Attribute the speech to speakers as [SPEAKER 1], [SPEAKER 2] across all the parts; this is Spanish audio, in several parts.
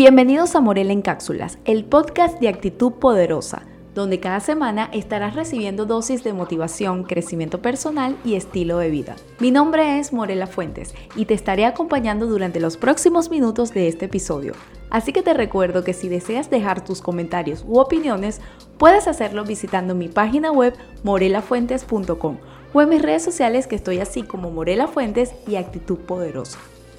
[SPEAKER 1] Bienvenidos a Morela en Cápsulas, el podcast de actitud poderosa, donde cada semana estarás recibiendo dosis de motivación, crecimiento personal y estilo de vida. Mi nombre es Morela Fuentes y te estaré acompañando durante los próximos minutos de este episodio. Así que te recuerdo que si deseas dejar tus comentarios u opiniones, puedes hacerlo visitando mi página web morelafuentes.com o en mis redes sociales que estoy así como Morela Fuentes y Actitud Poderosa.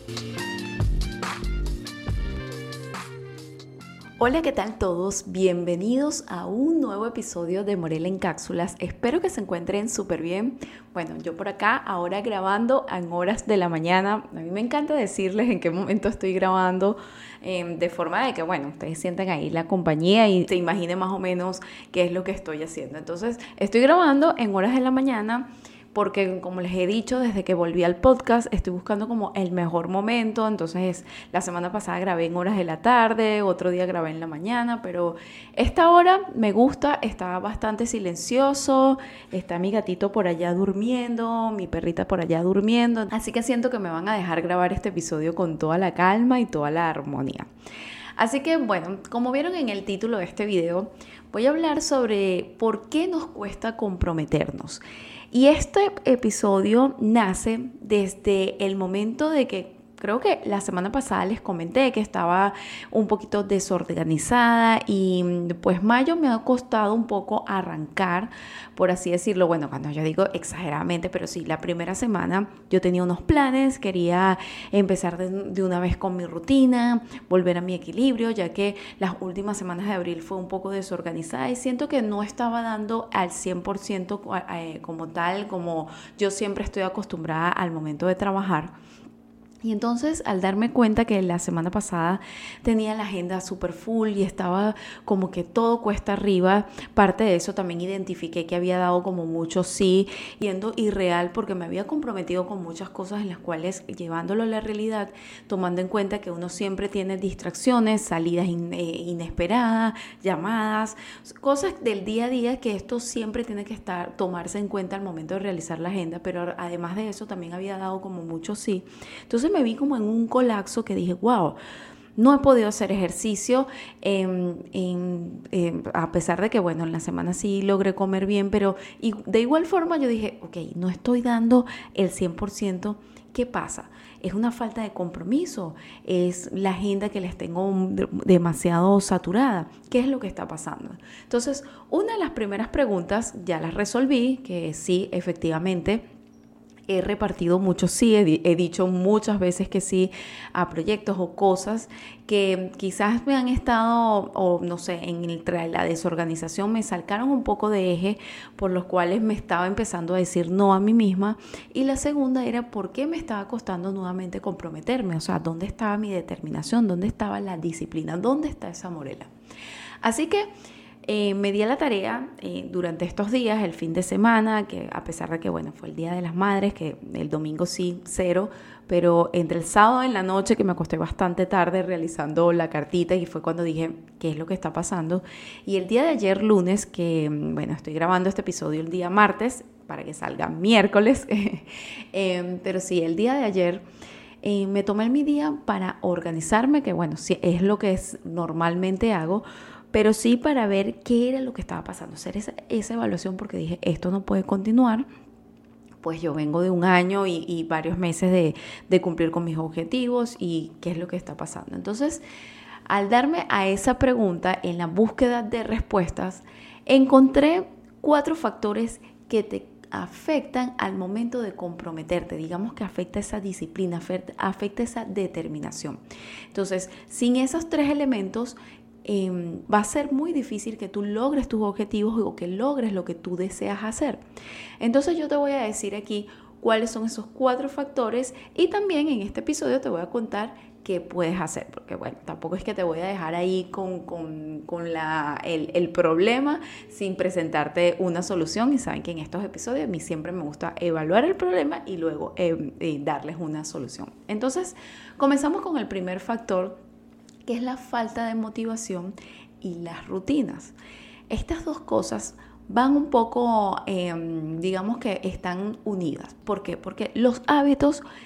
[SPEAKER 1] Hola, ¿qué tal todos? Bienvenidos a un nuevo episodio de Morela en Cápsulas. Espero que se encuentren súper bien. Bueno, yo por acá ahora grabando en horas de la mañana. A mí me encanta decirles en qué momento estoy grabando, de forma de que, bueno, ustedes sientan ahí la compañía y se imaginen más o menos qué es lo que estoy haciendo. Entonces, estoy grabando en horas de la mañana porque, como les he dicho, desde que volví al podcast estoy buscando como el mejor momento. Entonces la semana pasada grabé en horas de la tarde, otro día grabé en la mañana, pero esta hora me gusta, está bastante silencioso, está mi gatito por allá durmiendo, mi perrita por allá durmiendo, así que siento que me van a dejar grabar este episodio con toda la calma y toda la armonía. Así que bueno, como vieron en el título de este video, voy a hablar sobre por qué nos cuesta comprometernos. Y este episodio nace desde el momento de que creo que la semana pasada les comenté que estaba un poquito desorganizada y pues mayo me ha costado un poco arrancar, por así decirlo. Bueno, cuando yo digo exageradamente, pero sí, la primera semana yo tenía unos planes, quería empezar de una vez con mi rutina, volver a mi equilibrio, ya que las últimas semanas de abril fue un poco desorganizada y siento que no estaba dando al 100% como tal, como yo siempre estoy acostumbrada al momento de trabajar. Y entonces, al darme cuenta que la semana pasada tenía la agenda súper full y estaba como que todo cuesta arriba, parte de eso también identifiqué que había dado como mucho sí, yendo irreal, porque me había comprometido con muchas cosas en las cuales, llevándolo a la realidad, tomando en cuenta que uno siempre tiene distracciones, salidas inesperadas, llamadas, cosas del día a día, que esto siempre tiene que tomarse en cuenta al momento de realizar la agenda, pero además de eso también había dado como mucho sí. Entonces me vi como en un colapso que dije, wow, no he podido hacer ejercicio, a pesar de que, bueno, en la semana sí logré comer bien, pero de igual forma yo dije, ok, no estoy dando el 100%, ¿qué pasa? Es una falta de compromiso, es la agenda que les tengo demasiado saturada. ¿Qué es lo que está pasando? Entonces, una de las primeras preguntas ya las resolví, que sí, efectivamente, he repartido mucho sí, he dicho muchas veces que sí a proyectos o cosas que quizás me han estado, o no sé, la desorganización me sacaron un poco de eje, por los cuales me estaba empezando a decir no a mí misma. Y la segunda era por qué me estaba costando nuevamente comprometerme, o sea, ¿dónde estaba mi determinación? ¿Dónde estaba la disciplina? ¿Dónde está esa Morela? Así que me di a la tarea durante estos días, el fin de semana, que a pesar de que, bueno, fue el Día de las Madres, que el domingo sí, cero, pero entre el sábado en la noche, que me acosté bastante tarde realizando la cartita, y fue cuando dije, ¿qué es lo que está pasando? Y el día de ayer, lunes, que, bueno, estoy grabando este episodio el día martes, para que salga miércoles, pero sí, el día de ayer me tomé mi día para organizarme, que bueno, sí, es lo que normalmente hago, pero sí para ver qué era lo que estaba pasando, hacer esa evaluación, porque dije, esto no puede continuar. Pues yo vengo de un año y varios meses de cumplir con mis objetivos y qué es lo que está pasando. Entonces, al darme a esa pregunta, en la búsqueda de respuestas, encontré 4 factores que te afectan al momento de comprometerte, digamos que afecta esa disciplina, afecta esa determinación. Entonces, sin esos 3 elementos, va a ser muy difícil que tú logres tus objetivos o que logres lo que tú deseas hacer. Entonces yo te voy a decir aquí cuáles son esos 4 factores y también en este episodio te voy a contar qué puedes hacer, porque bueno, tampoco es que te voy a dejar ahí con el problema sin presentarte una solución. Y saben que en estos episodios a mí siempre me gusta evaluar el problema y luego darles una solución. Entonces comenzamos con el primer factor, que es la falta de motivación y las rutinas. Estas dos cosas van un poco, digamos que están unidas. ¿Por qué? Porque los hábitos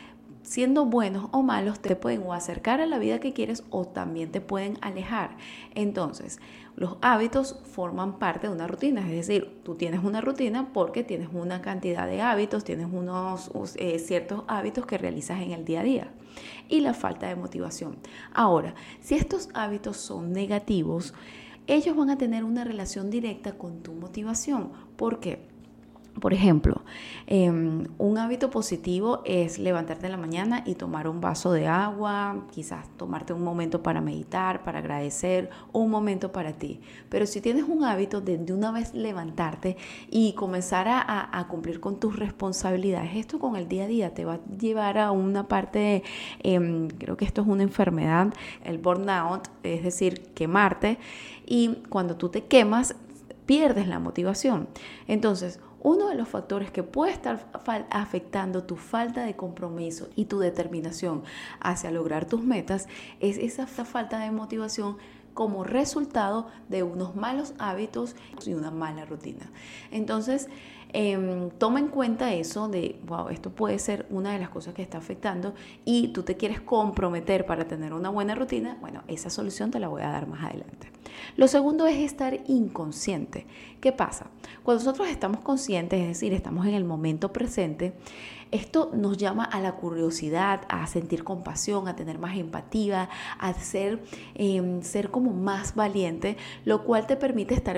[SPEAKER 1] siendo buenos o malos, te pueden o acercar a la vida que quieres o también te pueden alejar. Entonces, los hábitos forman parte de una rutina, es decir, tú tienes una rutina porque tienes una cantidad de hábitos, tienes unos ciertos hábitos que realizas en el día a día. Y la falta de motivación. Ahora, si estos hábitos son negativos, ellos van a tener una relación directa con tu motivación. ¿Por qué? Por ejemplo, un hábito positivo es levantarte en la mañana y tomar un vaso de agua, quizás tomarte un momento para meditar, para agradecer, o un momento para ti. Pero si tienes un hábito de una vez levantarte y comenzar a cumplir con tus responsabilidades, esto con el día a día te va a llevar a una parte, creo que esto es una enfermedad, el burnout, es decir, quemarte, y cuando tú te quemas, pierdes la motivación. Entonces, uno de los factores que puede estar afectando tu falta de compromiso y tu determinación hacia lograr tus metas es esa falta de motivación como resultado de unos malos hábitos y una mala rutina. Entonces, toma en cuenta eso de, wow, esto puede ser una de las cosas que está afectando y tú te quieres comprometer para tener una buena rutina. Bueno, esa solución te la voy a dar más adelante. Lo segundo es estar inconsciente. ¿Qué pasa? Cuando nosotros estamos conscientes, es decir, estamos en el momento presente, esto nos llama a la curiosidad, a sentir compasión, a tener más empatía, a ser como más valiente, lo cual te permite estar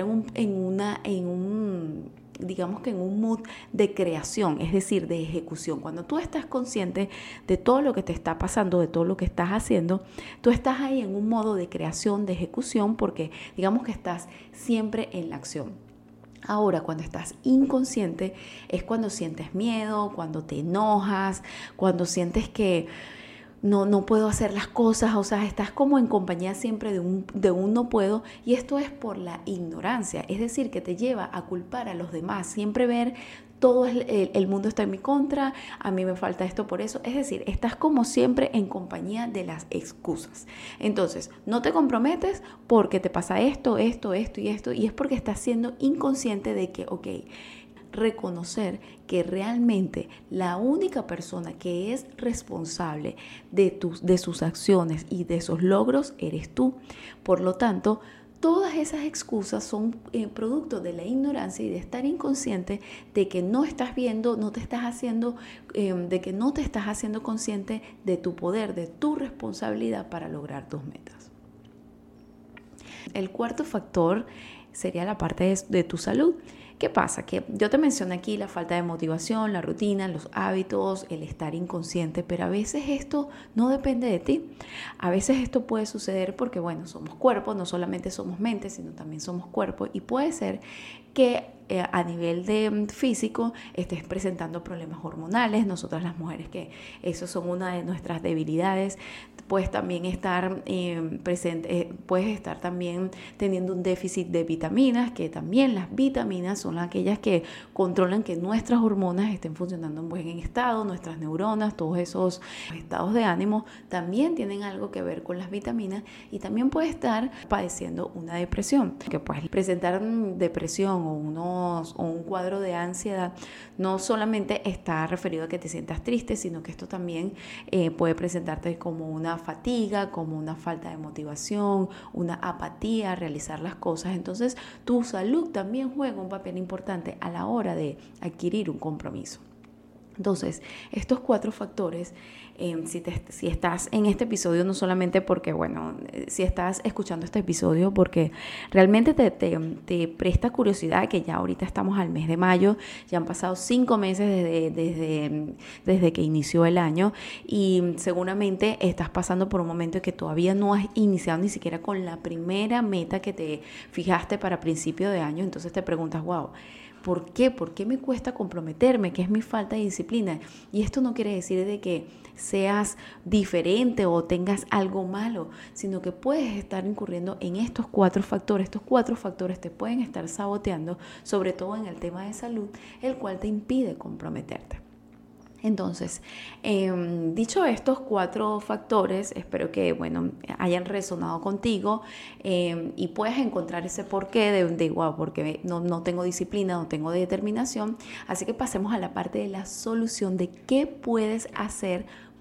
[SPEAKER 1] digamos que en un mood de creación, es decir, de ejecución. Cuando tú estás consciente de todo lo que te está pasando, de todo lo que estás haciendo, tú estás ahí en un modo de creación, de ejecución, porque digamos que estás siempre en la acción. Ahora, cuando estás inconsciente es cuando sientes miedo, cuando te enojas, cuando sientes que no puedo hacer las cosas, o sea, estás como en compañía siempre de un no puedo, y esto es por la ignorancia, es decir, que te lleva a culpar a los demás, siempre ver todo el mundo está en mi contra, a mí me falta esto por eso, es decir, estás como siempre en compañía de las excusas. Entonces, no te comprometes porque te pasa esto y esto, y es porque estás siendo inconsciente de que, ok, reconocer que realmente la única persona que es responsable de sus acciones y de esos logros eres tú. Por lo tanto, todas esas excusas son producto de la ignorancia y de estar inconsciente de que no estás viendo, no te estás haciendo, de que no te estás haciendo consciente de tu poder, de tu responsabilidad para lograr tus metas. El cuarto factor sería la parte de tu salud. ¿Qué pasa? Que yo te mencioné aquí la falta de motivación, la rutina, los hábitos, el estar inconsciente, pero a veces esto no depende de ti. A veces esto puede suceder porque, bueno, somos cuerpo, no solamente somos mente, sino también somos cuerpo, y puede ser que a nivel de físico estés presentando problemas hormonales. Nosotras las mujeres, que eso son una de nuestras debilidades, puedes también estar puedes estar también teniendo un déficit de vitaminas, que también las vitaminas son aquellas que controlan que nuestras hormonas estén funcionando en buen estado, nuestras neuronas, todos esos estados de ánimo también tienen algo que ver con las vitaminas, y también puedes estar padeciendo una depresión, que puedes presentar depresión o un cuadro de ansiedad. No solamente está referido a que te sientas triste, sino que esto también puede presentarte como una fatiga, como una falta de motivación, una apatía a realizar las cosas. Entonces, tu salud también juega un papel importante a la hora de adquirir un compromiso. Entonces, estos 4 factores, si estás en este episodio, no solamente porque, bueno, si estás escuchando este episodio porque realmente te presta curiosidad, que ya ahorita estamos al mes de mayo, ya han pasado 5 meses desde que inició el año, y seguramente estás pasando por un momento en que todavía no has iniciado ni siquiera con la primera meta que te fijaste para principio de año. Entonces te preguntas, wow, ¿por qué? ¿Por qué me cuesta comprometerme? ¿Qué es mi falta de disciplina? Y esto no quiere decir de que seas diferente o tengas algo malo, sino que puedes estar incurriendo en estos 4 factores. Estos 4 factores te pueden estar saboteando, sobre todo en el tema de salud, el cual te impide comprometerte. Entonces, dicho estos 4 factores, espero que, bueno, hayan resonado contigo y puedas encontrar ese porqué de wow, porque no tengo disciplina, no tengo determinación. Así que pasemos a la parte de la solución de qué puedes hacer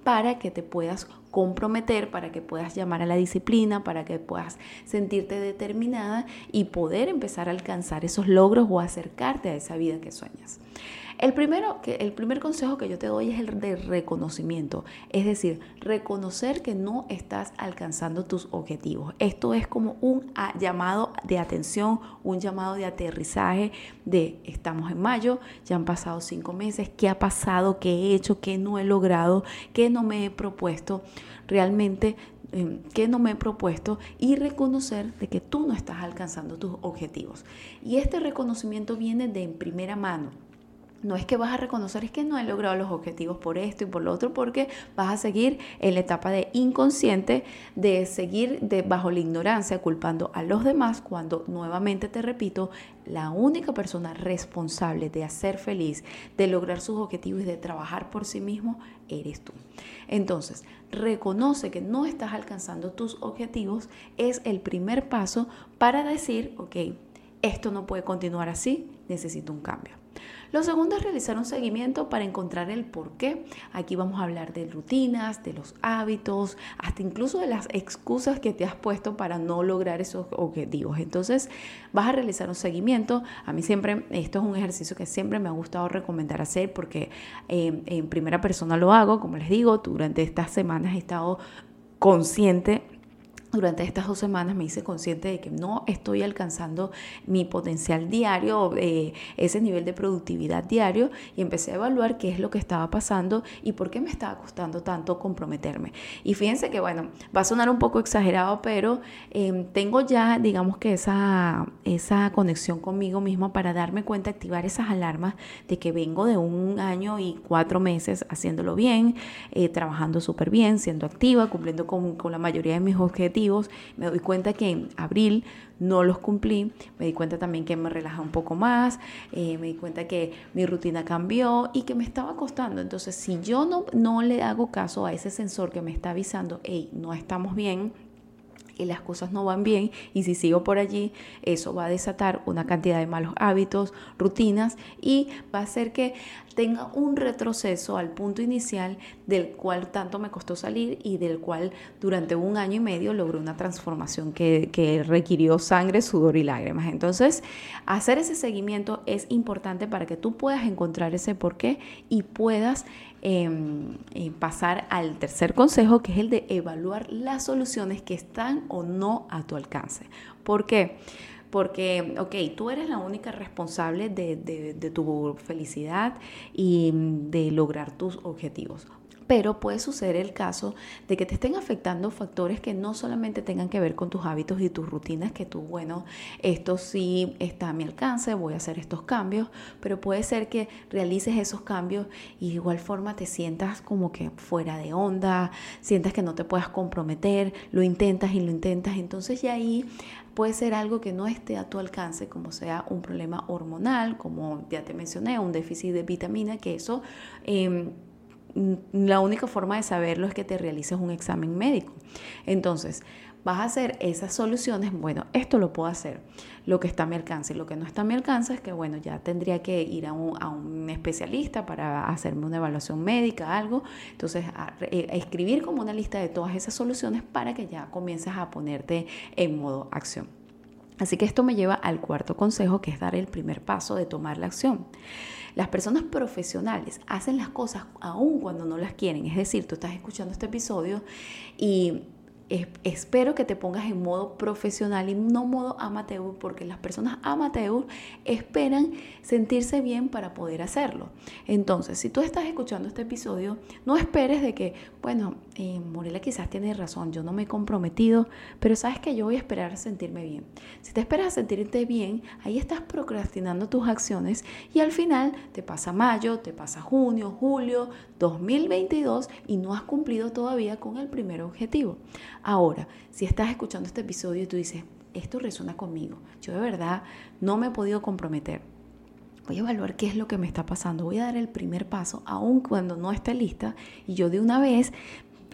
[SPEAKER 1] para que te puedas comprometer, para que puedas llamar a la disciplina, para que puedas sentirte determinada y poder empezar a alcanzar esos logros o acercarte a esa vida que sueñas. El primer consejo que yo te doy es el de reconocimiento, es decir, reconocer que no estás alcanzando tus objetivos. Esto es como un llamado de atención, un llamado de aterrizaje de estamos en mayo, ya han pasado 5 meses, ¿qué ha pasado? ¿Qué he hecho? ¿Qué no he logrado? ¿Qué no me he propuesto? Realmente, ¿qué no me he propuesto? Y reconocer de que tú no estás alcanzando tus objetivos. Y este reconocimiento viene de en primera mano. No es que vas a reconocer, es que no he logrado los objetivos por esto y por lo otro, porque vas a seguir en la etapa de inconsciente, de seguir bajo la ignorancia, culpando a los demás, cuando nuevamente te repito, la única persona responsable de hacer feliz, de lograr sus objetivos y de trabajar por sí mismo, eres tú. Entonces, reconoce que no estás alcanzando tus objetivos, es el primer paso para decir, ok, esto no puede continuar así, necesito un cambio. Lo segundo es realizar un seguimiento para encontrar el por qué. Aquí vamos a hablar de rutinas, de los hábitos, hasta incluso de las excusas que te has puesto para no lograr esos objetivos. Entonces, vas a realizar un seguimiento. A mí siempre, esto es un ejercicio que siempre me ha gustado recomendar hacer porque en primera persona lo hago. Como les digo, durante estas semanas he estado consciente. Durante estas 2 semanas me hice consciente de que no estoy alcanzando mi potencial diario, ese nivel de productividad diario, y empecé a evaluar qué es lo que estaba pasando y por qué me estaba costando tanto comprometerme. Y fíjense que, bueno, va a sonar un poco exagerado, pero tengo ya, digamos que esa conexión conmigo misma para darme cuenta, activar esas alarmas de que vengo de 1 año y 4 meses haciéndolo bien, trabajando súper bien, siendo activa, cumpliendo con la mayoría de mis objetivos. Me doy cuenta que en abril no los cumplí, me di cuenta también que me relajé un poco más, me di cuenta que mi rutina cambió y que me estaba costando. Entonces, si yo no le hago caso a ese sensor que me está avisando, hey, no estamos bien, y las cosas no van bien, y si sigo por allí, eso va a desatar una cantidad de malos hábitos, rutinas, y va a hacer que tenga un retroceso al punto inicial del cual tanto me costó salir y del cual durante 1 año y medio logré una transformación que requirió sangre, sudor y lágrimas. Entonces, hacer ese seguimiento es importante para que tú puedas encontrar ese porqué y puedas pasar al tercer consejo, que es el de evaluar las soluciones que están o no a tu alcance. ¿Por qué? Porque, ok, tú eres la única responsable de tu felicidad y de lograr tus objetivos. Pero puede suceder el caso de que te estén afectando factores que no solamente tengan que ver con tus hábitos y tus rutinas, que tú, bueno, esto sí está a mi alcance, voy a hacer estos cambios, pero puede ser que realices esos cambios y de igual forma te sientas como que fuera de onda, sientas que no te puedas comprometer, lo intentas, entonces ya ahí puede ser algo que no esté a tu alcance, como sea un problema hormonal, como ya te mencioné, un déficit de vitamina, que eso la única forma de saberlo es que te realices un examen médico. Entonces, vas a hacer esas soluciones. Bueno, esto lo puedo hacer, lo que está a mi alcance. Lo que no está a mi alcance es que, bueno, ya tendría que ir a un especialista para hacerme una evaluación médica, algo. Entonces, a escribir como una lista de todas esas soluciones para que ya comiences a ponerte en modo acción. Así que esto me lleva al cuarto consejo, que es dar el primer paso de tomar la acción. Las personas profesionales hacen las cosas aun cuando no las quieren. Es decir, tú estás escuchando este episodio y espero que te pongas en modo profesional y no modo amateur, porque las personas amateur esperan sentirse bien para poder hacerlo. Entonces, si tú estás escuchando este episodio, no esperes de que, bueno, Morela quizás tiene razón, yo no me he comprometido, pero sabes que yo voy a esperar a sentirme bien. Si te esperas a sentirte bien, ahí estás procrastinando tus acciones y al final te pasa mayo, te pasa junio, julio, 2022 y no has cumplido todavía con el primer objetivo. Ahora, si estás escuchando este episodio y tú dices, esto resuena conmigo, yo de verdad no me he podido comprometer, voy a evaluar qué es lo que me está pasando, voy a dar el primer paso, aun cuando no esté lista, y yo de una vez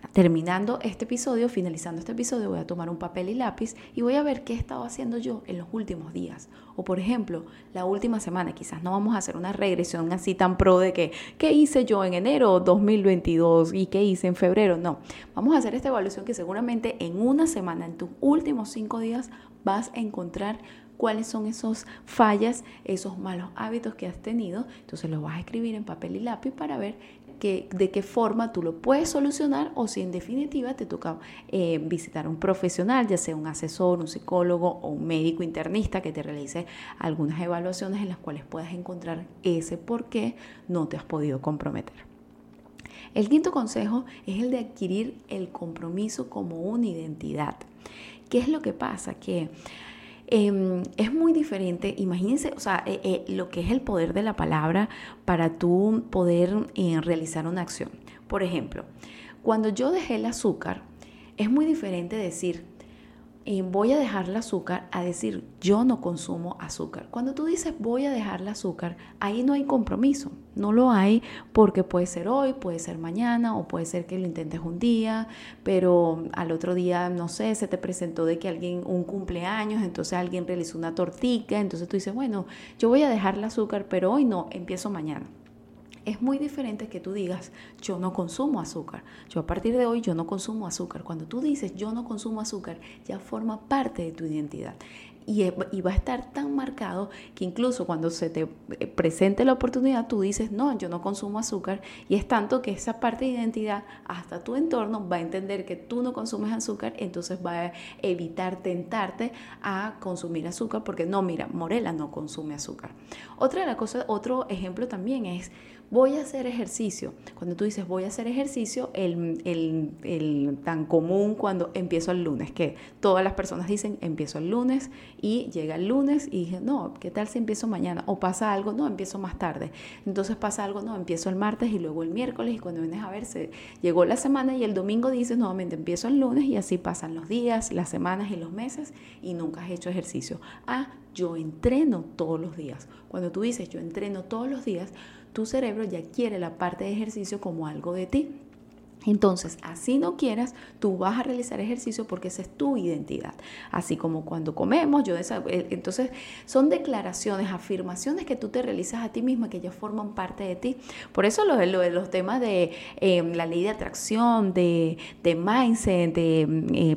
[SPEAKER 1] terminando este episodio, finalizando este episodio, voy a tomar un papel y lápiz y voy a ver qué he estado haciendo yo en los últimos días. O por ejemplo, la última semana. Quizás no vamos a hacer una regresión así tan pro de que ¿qué hice yo en enero 2022 y qué hice en febrero? No, vamos a hacer esta evaluación que seguramente en una semana, en tus últimos 5 días, vas a encontrar cuáles son esas fallas, esos malos hábitos que has tenido. Entonces los vas a escribir en papel y lápiz para ver de qué forma tú lo puedes solucionar, o si en definitiva te toca visitar a un profesional, ya sea un asesor, un psicólogo o un médico internista que te realice algunas evaluaciones en las cuales puedas encontrar ese por qué no te has podido comprometer. El quinto consejo es el de adquirir el compromiso como una identidad. ¿Qué es lo que pasa? Que es muy diferente, imagínense, lo que es el poder de la palabra para tú poder realizar una acción. Por ejemplo, cuando yo dejé el azúcar, es muy diferente decir, voy a dejar el azúcar, a decir, yo no consumo azúcar. Cuando tú dices, voy a dejar el azúcar, ahí no hay compromiso. No lo hay porque puede ser hoy, puede ser mañana, o puede ser que lo intentes un día, pero al otro día, no sé, se te presentó de que un cumpleaños, entonces alguien realizó una tortica, entonces tú dices, bueno, yo voy a dejar el azúcar, pero hoy no, empiezo mañana. Es muy diferente que tú digas, yo no consumo azúcar. Yo a partir de hoy, yo no consumo azúcar. Cuando tú dices, yo no consumo azúcar, ya forma parte de tu identidad. Y va a estar tan marcado que incluso cuando se te presente la oportunidad, tú dices, no, yo no consumo azúcar. Y es tanto que esa parte de identidad, hasta tu entorno va a entender que tú no consumes azúcar, entonces va a evitar tentarte a consumir azúcar, porque no, mira, Morela no consume azúcar. Otro ejemplo también es, voy a hacer ejercicio. Cuando tú dices voy a hacer ejercicio, el tan común cuando empiezo el lunes, que todas las personas dicen empiezo el lunes, y llega el lunes y dije, no, ¿qué tal si empiezo mañana? O pasa algo, no, empiezo más tarde. Entonces pasa algo, no, empiezo el martes y luego el miércoles, y cuando vienes a ver, llegó la semana y el domingo dices nuevamente empiezo el lunes, y así pasan los días, las semanas y los meses y nunca has hecho ejercicio. Yo entreno todos los días. Cuando tú dices yo entreno todos los días, tu cerebro ya quiere la parte de ejercicio como algo de ti. Entonces, así no quieras, tú vas a realizar ejercicio porque esa es tu identidad. Así como cuando comemos, entonces son declaraciones, afirmaciones que tú te realizas a ti misma que ya forman parte de ti. Por eso lo de los temas de la ley de atracción, de mindset, de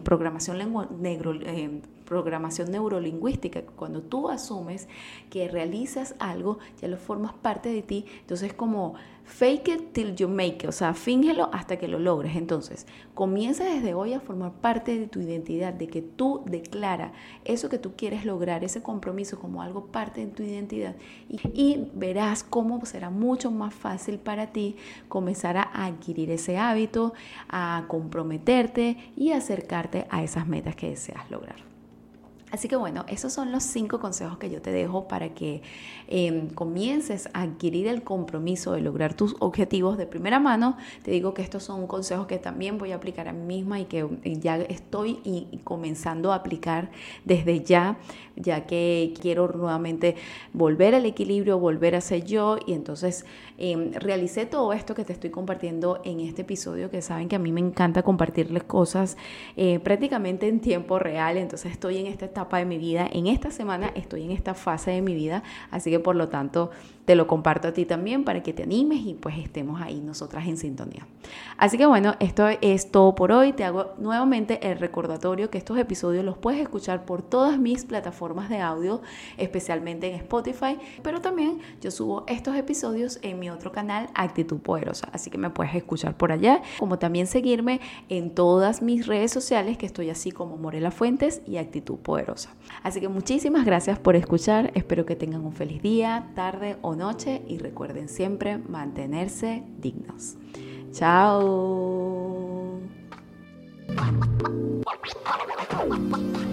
[SPEAKER 1] programación neurolingüística, cuando tú asumes que realizas algo, ya lo formas parte de ti. Entonces como fake it till you make it, o sea, fíngelo hasta que lo logres. Entonces comienza desde hoy a formar parte de tu identidad, de que tú declara eso que tú quieres lograr, ese compromiso como algo parte de tu identidad, y verás cómo será mucho más fácil para ti comenzar a adquirir ese hábito, a comprometerte y acercarte a esas metas que deseas lograr. Así que bueno, esos son los 5 consejos que yo te dejo para que comiences a adquirir el compromiso de lograr tus objetivos de primera mano. Te digo que estos son consejos que también voy a aplicar a mí misma y que ya estoy comenzando a aplicar desde ya que quiero nuevamente volver al equilibrio, volver a ser yo. Y entonces realicé todo esto que te estoy compartiendo en este episodio, que saben que a mí me encanta compartirles cosas prácticamente en tiempo real. Entonces estoy en esta etapa de mi vida, en esta semana estoy en esta fase de mi vida, así que por lo tanto te lo comparto a ti también para que te animes y pues estemos ahí nosotras en sintonía. Así que bueno, esto es todo por hoy. Te hago nuevamente el recordatorio que estos episodios los puedes escuchar por todas mis plataformas de audio, especialmente en Spotify, pero también yo subo estos episodios en mi otro canal, Actitud Poderosa, así que me puedes escuchar por allá, como también seguirme en todas mis redes sociales, que estoy así como Morela Fuentes y Actitud Poderosa. Así que muchísimas gracias por escuchar, espero que tengan un feliz día, tarde o noche, y recuerden siempre mantenerse dignos. Chao.